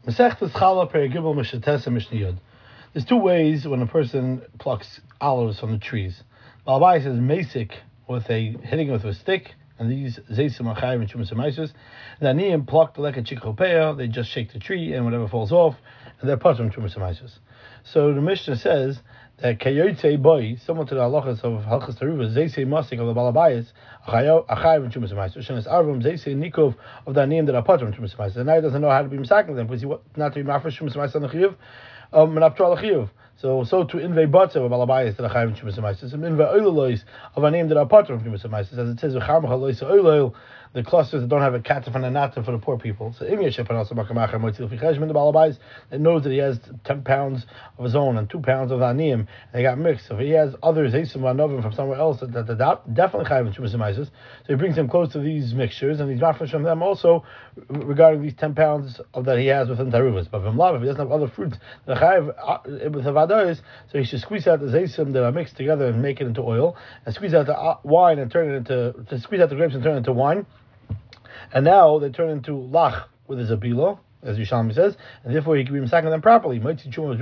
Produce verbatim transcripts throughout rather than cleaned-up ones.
Masechtas Chala Perigibel Mishatesa Mishniyud. There's two ways when a person plucks olives from the trees. Balabai says mesik with a hitting with a stick, and these zeisim are chayiv and chumas amaisus. The aniyim plucked like a chikopea, they just shake the tree and whatever falls off, and they're part of chumas amaisus. So the Mishnah says that kayotzei boy, similar to the halachas of halachas taruvas, zeisei masik of the balabayis, achayiv and chumas amaisus. Shenas arvum zeisei nikov of the aniyim that are part of chumas amaisus. And now he doesn't know how to be misaking them because he not to be mafresh chumas amaisus on the chiyuv, um, and after all the chiyuv. So, so to inve batzev of alabayis that are chayiv and chumas amaisus, and inve oilois of aniyim that are part of chumas amaisus, as it says v'charmach lois oilol, the clusters that don't have a katzef and a natzef for the poor people. So im yeshep and also makamacher motzil ficheshim the balabayis that knows that he has ten pounds of his own and two pounds of aniyim, and they got mixed. So if he has others eisim anovim from somewhere else that, that, that, that definitely chayiv and chumas amaisus, so he brings him close to these mixtures, and he's mafresh from them also regarding these ten pounds of that he has within taruvas. But from love, if he doesn't have other fruits that are chayiv with the vadois, so he should squeeze out the zeisim that are mixed together and make it into oil, and squeeze out the wine and turn it into to squeeze out the grapes and turn it into wine. And now they turn into lach with his abilo, as Yishalmi says, and therefore he can be misaking them properly. Not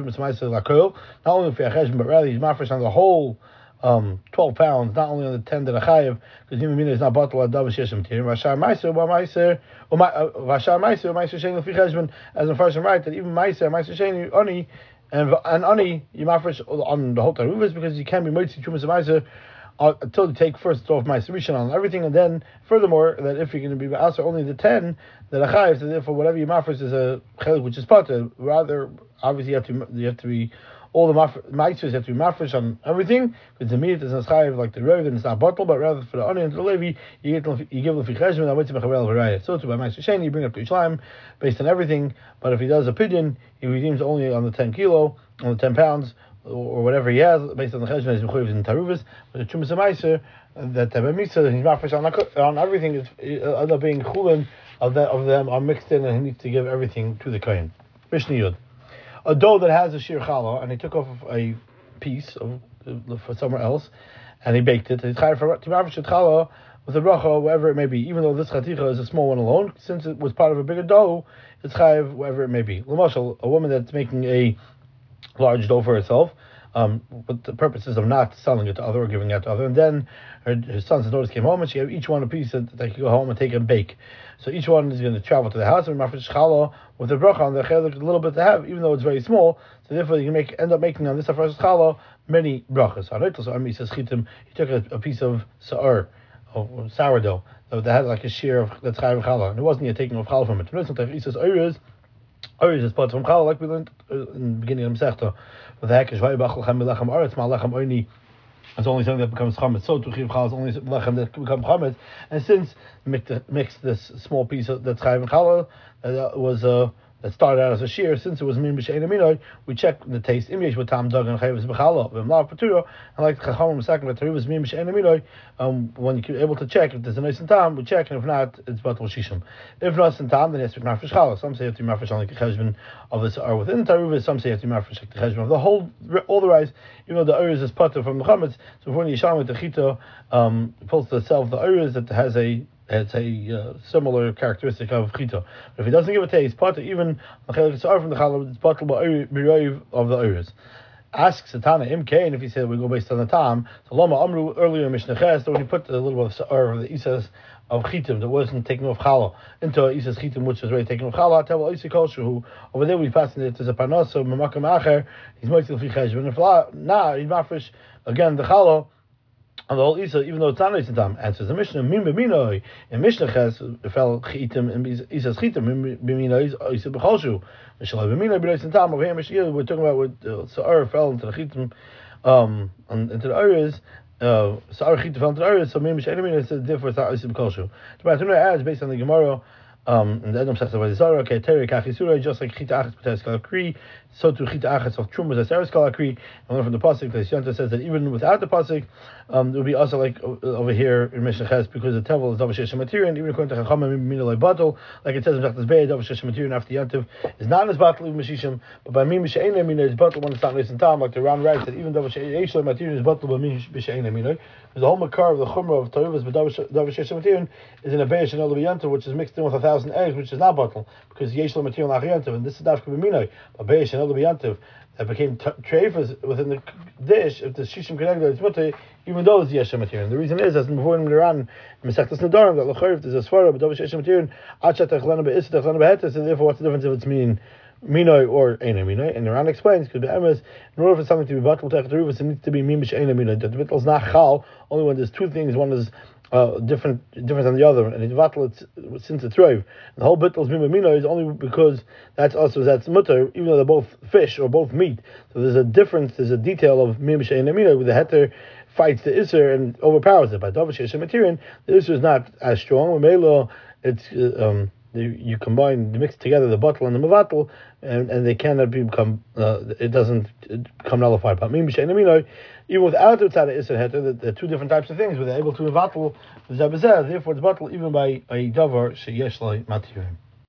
only for Yacheshim, but rather he's mafresh on the whole um, twelve pounds, not only on the ten that are chayiv, because Yimim Mina is not bottled at Dav Sheshim Tir. Vashar Meiser, Meiser, Vashar Meiser, Meiser Sheni Lefi Cheshbon, as in Farshim right, that even Meiser, Meiser Sheni, Oni, and and Oni, you mafresh on the whole taruvas because you can't be Moitzi Chumas Meiser Uh, until you take first off my submission on everything, and then furthermore that if you're going to be also only the ten that are chayiv, so therefore whatever you mafresh is a chelik which is potter. Rather, obviously you have to you have to be all the ma'asos have to be mafresh on everything because the meat is not chayiv like the rov and it's not bottle, but rather for the onion and the levi you get you give lefi cheshbon and mitzvah chavel v'raya. So to by ma'asos sheni you bring up to Yishlaim based on everything, but if he does a pidyon he redeems only on the ten kilo on the ten pounds. Or whatever he has, based on the cheshbon, is mechuyev in taruvas. But the chumas amaiser, that the mitzvah, he's mafresh on, on everything, is end up being chulin of that of them are mixed in, and he needs to give everything to the kohen. Mishnah Yud, a dough that has a shir challah, and he took off a piece of for somewhere else, and he baked it. He's chayav for to mafresh challah with a bracha, wherever it may be. Even though this chaticha is a small one alone, since it was part of a bigger dough, it's chayav wherever it may be. L'mashal, a woman that's making a large dough for herself, um, with the purposes of not selling it to other or giving it to other. And then her, her sons and daughters came home, and she gave each one a piece that they could go home and take and bake. So each one is going to travel to the house and mafresh challah with a bracha on the chelik, a little bit to have, even though it's very small. So therefore, you can make end up making on this mafresh challah many brachas. So Ami says chitim. He took a, a piece of sa'ar, of sourdough that had like a shear of that's chayav challah, and it wasn't yet taking off challah from it. He says oiras. Oris is part from challah, like we learned in the beginning of Masechta. With the hekesh vayibach lechem melechem aretz ma lechem oni. It's only something that becomes chametz. So to chiv challah is only lechem that becomes chametz. And since mix, mix this small piece of, that's chayav challah that was uh, that started out as a shear, since it was min b'shein aminoy, we check the taste. Im yesh v'tam dag and chayav b'challah v'mlav patura. And like the chachamim second that taruvas min b'shein aminoy, um, when you're able to check if there's a nice and tam, we check, and if not, it's batal shishim. If not in tam, then it's mafresh challah. Some say you have to be mafresh on like the cheshbon of this are within the taruvas. Some say you have to be mafresh like the cheshbon of the whole, all the rice, even though the oris is pater from the chametz. So when you shine with the chita, um, pulls to itself the oris that has a It's a uh, similar characteristic of chita. But if he doesn't give a taste, part even the chelik from the challah, it's part of the oris. Asks Satana Imke, and if he said we go based on the time, so Lama Amru earlier in Mishnah Ches, when he put a little bit of sa'ar of the isas of chitim that wasn't taken off challah into isas chitim which was already taken off challah, tell Isa Kosher who over there we passing it as a panos of Mamakam Acher, he's moitzil fi cheshbon. If not, nah, he's mafresh again the challah on the whole Isa, even though it's not nice time. Answers the Mishnah, Min b'minoi. In Mishnah Ches, fell chitim, and Isa's chitim, Min b'minoi, Isa b'cholshu. Mishalai b'minoi, b'noi time. Over here, Mishnah, we're talking about with uh, Sa'ar fell into the chitim, um, and into the areas. Uh, Sa'ar chitim fell into the areas, so Min b'shein b'minoi, so therefore it's not Isa b'cholshu. The Matanur adds, based on the Gemara, Um, and the Edom says about the Zara, okay, Terry Kachisura, just like Chita Achas B'Teres Kalakri, so to Chita Achas of Trumas as Eres Kalakri. And from the Pasuk, the Yonta says that even without the Pasuk, um, it would be also like uh, over here in Mishnah Ches, because the Tevel is Davashesh material, and even according to Chachamim, Minalai Batal, like it says in Zachtas Bey, Davashesh material after the Yontiv is not as Batal even Meshishim, but by Mim Mishaina Mina is Batal when it's not nice and time, like the Ram writes that even Davashesh material is Batal by Mim Mishaina Mina. Because the whole Makar of the Chumrah of Taruvas, but Davashesh material is in a Beish and Elav Yontiv, which is mixed in with a thousand thousand eggs, which is not bottle, because Yeshla material Nachyantiv, and this is Dafka B'minoi, but Beish and other B'yantiv, that became treifas within the dish, if the Shishim Kenegda is mutter, even though it's Yeshla material. And the reason is, as before in the Iran, in Mesechtas Nedarim, that L'chayv, there's a Svara, but Dovish Yeshla material, Achat Echlana Be'is, Echlana Be'hetes, so therefore what's the difference if it's mean Minoi or Eina Minoi? And the Iran explains, because Be'emes, in order for something to be bottled, it needs to be Mimish Eina Minoi. The bittul is not Chal, only when there's two things, one is Uh, different, different than the other, and in vatl it's since it's rove. The whole bittul is mimamino is only because that's also that's mutter, even though they're both fish or both meat. So there's a difference. There's a detail of mimishay and amino where the heter fights the iser and overpowers it. By davish material, the iser is not as strong. Melo, it's uh, um, you, you combine, you mix together the bottle and the mavatl, and, and they cannot become. Uh, it doesn't become nullified. But mimishay and amino, even without the tzad iser heter, the two different types of things where they're able to mavatl the zabazah. Therefore, it's bottle even by a davar sheyesh lo matirim.